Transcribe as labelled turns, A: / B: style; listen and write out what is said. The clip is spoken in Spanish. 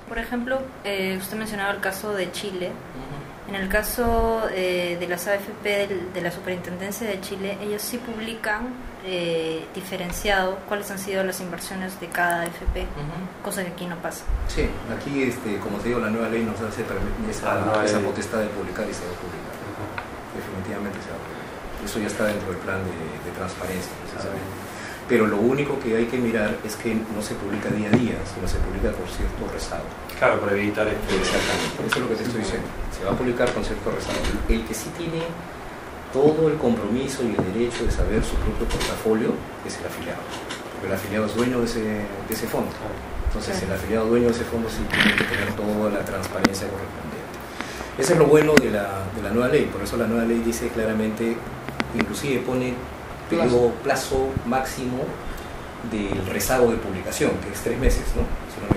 A: Por ejemplo, usted mencionaba el caso de Chile. En el caso de las AFP de la Superintendencia de Chile, ellos sí publican diferenciado cuáles han sido las inversiones de cada AFP, cosa que aquí no pasa.
B: Sí, aquí, como te digo, la nueva ley nos hace esa potestad de publicar y se va a publicar. Definitivamente se va a publicar. Eso ya está dentro del plan de transparencia, precisamente. Pero lo único que hay que mirar es que no se publica día a día, sino se publica por cierto rezago.
C: Claro, para evitar esto.
B: Exactamente, eso es lo que te estoy diciendo. Se va a publicar con cierto rezago. El que sí tiene todo el compromiso y el derecho de saber su propio portafolio es el afiliado, porque el afiliado es dueño de ese fondo. Entonces el afiliado dueño de ese fondo sí tiene que tener toda la transparencia correspondiente. Eso es lo bueno de la nueva ley. Por eso la nueva ley dice claramente, inclusive pone plazo máximo del rezago de publicación, que es 3 meses, ¿no? Si no me